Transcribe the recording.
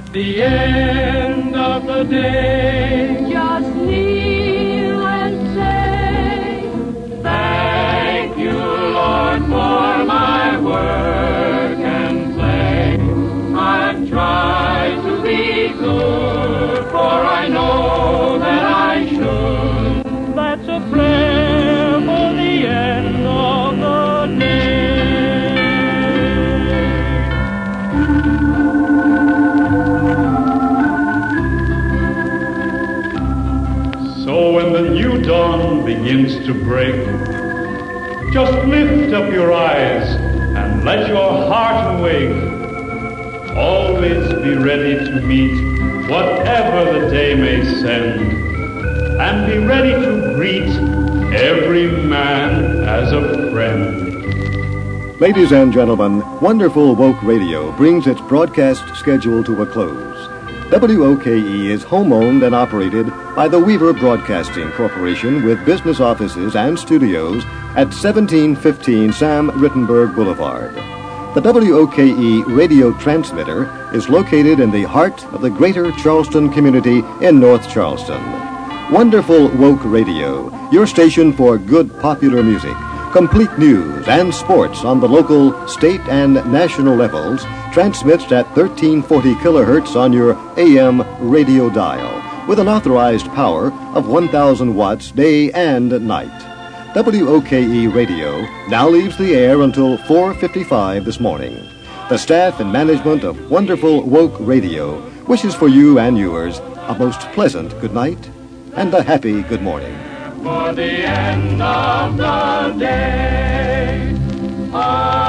At the end of the day, just kneel and say, thank you, Lord, for my work and play. I've tried to be good, for I know that I should. That's a prayer for the end of the day. So when the new dawn begins to break, just lift up your eyes and let your heart awake. Always be ready to meet whatever the day may send, and be ready to greet every man as a friend. Ladies and gentlemen, Wonderful Woke Radio brings its broadcast schedule to a close. WOKE is home-owned and operated by the Weaver Broadcasting Corporation with business offices and studios at 1715 Sam Rittenberg Boulevard. The WOKE radio transmitter is located in the heart of the greater Charleston community in North Charleston. Wonderful Woke Radio, your station for good popular music, complete news and sports on the local, state, and national levels, transmits at 1340 kilohertz on your AM radio dial with an authorized power of 1,000 watts day and night. WOKE Radio now leaves the air until 4:55 this morning. The staff and management of Wonderful Woke Radio wishes for you and yours a most pleasant good night and a happy good morning. For the end of the day.